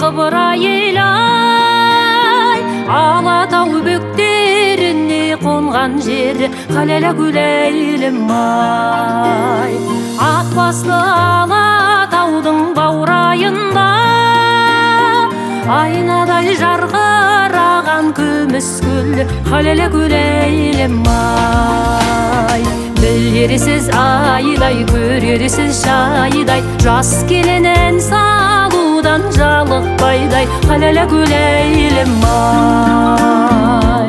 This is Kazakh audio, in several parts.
қыбырайылай, Алатау бөктеріне қонған жері қалайла гүләйлім ай. Ақ басты Алатаудың баурайында айнадай жарқыраған күміс гүл қалайла гүләйлім ай. Білерсіз айдай, көрерсіз шайдай, жас келін ән салудан жалықпайдай қалайла гүләйлім ай.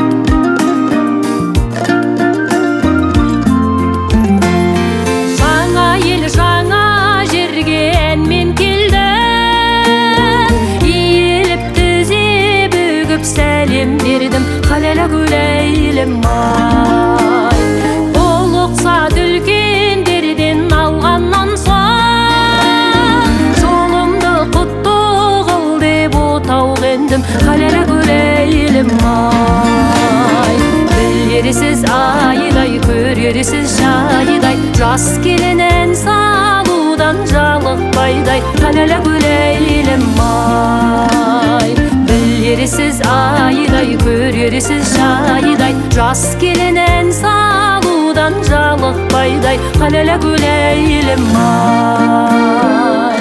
Жаңа ел жаңа жерге әнмен келдім, иіліп тізе бүгіп сәлем бердім қалайла гүләйлім ай. Үлкендерден алғаннан соң жолымды құтты қыл деп отауға ендім қалайла гүләйлім ай. Білерсіз айдай, көрерсіз шайдай, жас келін ән салудан жалықпайдай қалайла гүләйлім ай. Білерсіз айдай, көрерсіз шайдай, жас келін ән салудан жалықпайдай қалайла гүләйлім ай.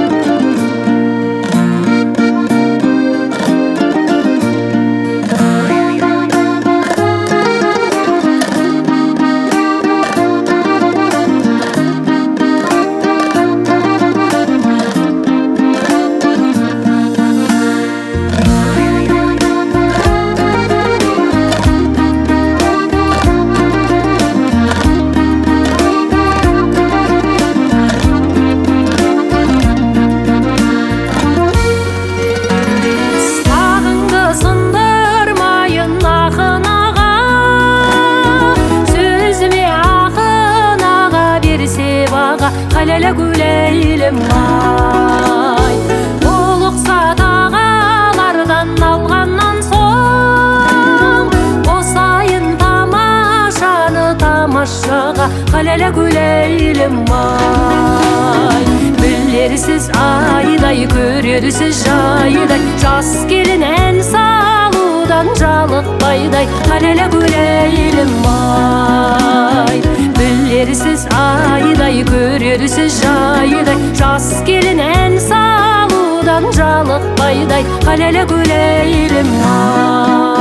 Қалайла гүләйлім ай. Ұлықса тағалардан алғаннан соң қосайын тамашаны тамашаға қалайла гүләйлім ай. Білерсіз айдай, көрерсіз жайдай, жас келін ән салудан жалықпайдай қалайла гүләйлім ай. Білерсіз айдай, көрерсіз жайдай, жас келін ән салудан жалықпайдай қалайла гүләйлім ай.